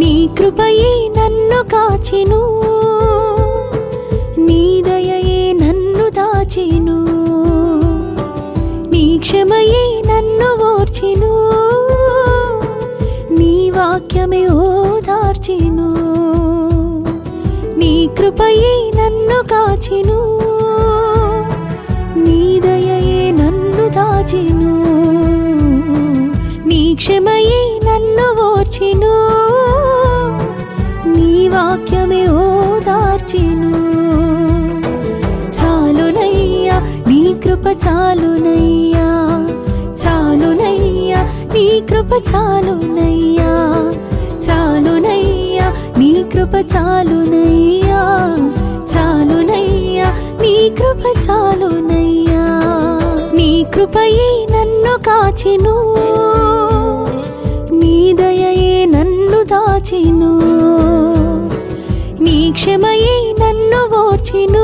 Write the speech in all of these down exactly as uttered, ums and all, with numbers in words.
నీ కృపయే నన్ను కాచెను, నీ దయయే నన్ను దాచెను, నీ క్షమయే నన్ను ఓర్చెను, నీ వాక్యమే ఓదార్చెను. నీ కృపయే నన్ను కాచెను, నీ దయయే నన్ను దాచెను, నీ క్షమయే నన్ను ఓర్చెను, నీ వాక్యమే ఓదార్చెను. చాలునయ్యా నీ కృప చాలునయ్యా, చాలునయ్యా నీ కృప చాలునయ్యా, చాలునయ్యా నీ కృప చాలునయ్యా, చాలునయ్యా నీ కృప చాలునయ్యా. నీ కృపయే నన్ను కాచెను, నీ దయయే నన్ను దాచెను, నీ క్షమయే నన్ను ఓర్చెను,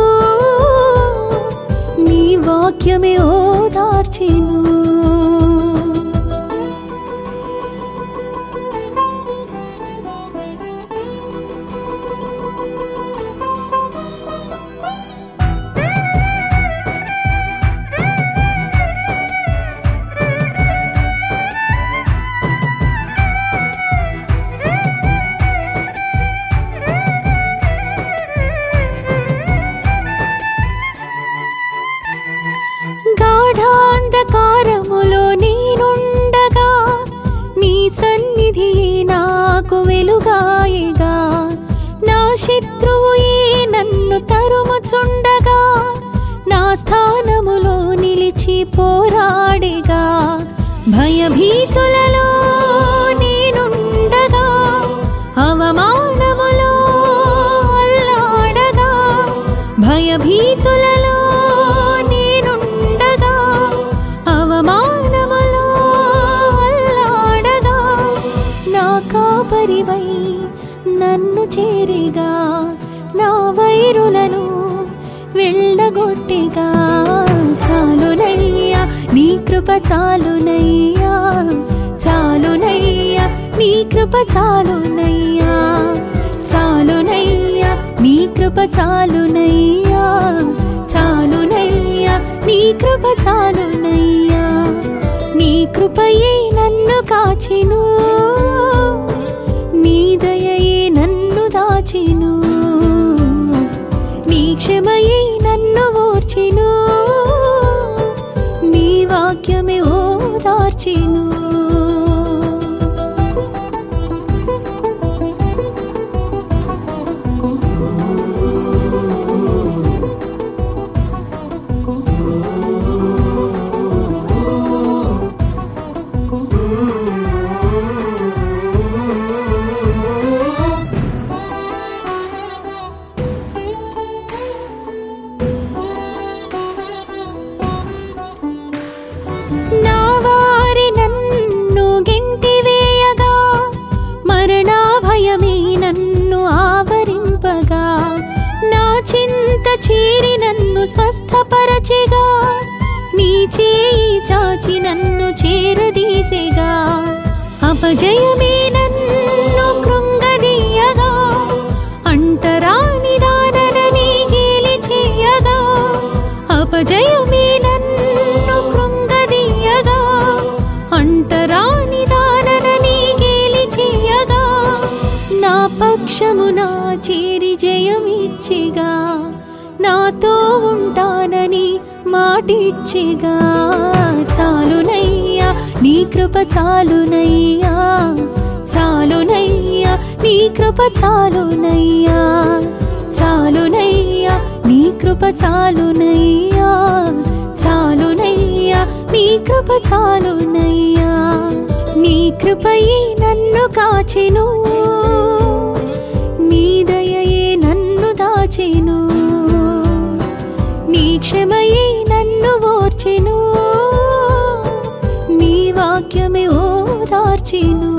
నీ వాక్యమే ఓదార్చెను. గాఢాంధకారములో నేనుండగా నీ సన్నిధి నాకు వెలుగాయగా, నా శత్రువుయే నన్ను తరుముచుండగా నా స్థానములో నిలిచి పోరాడేగా. భయభీతులలో నేనుండగా అవమానములో అల్లాడగా, భయభీతులలో కాపరివై నన్ను చేరిగా, నా వైరులను వెళ్ళగొట్టిగా. చాలునయ్యా నీ కృప చాలునయ్యా, చాలునయ్యా నీ కృప చాలునయ్యా, చాలునయ్యా నీ కృప చాలునయ్యా, చాలునయ్యా నీ కృప చాలునయ్యా. నీ కృపయే నన్ను కాచెను, నీ దయయే నన్ను దాచెను, నీ క్షమయే నన్ను ఓర్చెను, నీ వాక్యమే ఓదార్చెను. నా వారి నన్ను గెంటివేయగా, మరణ భయమే నన్ను ఆవరింపగా, నా చింత చేరి నన్ను స్వస్థపరచెగా, నీ చేయి చాచి నన్ను చేరదీసెగా. అపజయమే నన్ను కృంగదీయగా, అంటరాని దానని గేలి చేయగా, అపజయమే నన్ను కృంగదీయగా, అంటరాని దానని గేలి చేయగా, నా పక్షమునా చేరి జయమిచ్చిగా, నాతో ఉంటానని మాటిచ్చిగా. చాలునయ్యా నీ కృప చాలునయ్యా, చాలునయ్యా నీ కృప చాలునయ్యా, చాలునయ్యా నీ కృప చాలునయ్యా, చాలునయ్యా నీ కృప చాలునయ్యా. నీ కృపయే నన్ను కాచెను, నీ దయయే నన్ను దాచెను, నీ క్షమయే నన్ను ఓర్చెను, నీ వాక్యమే ఓదార్చెను.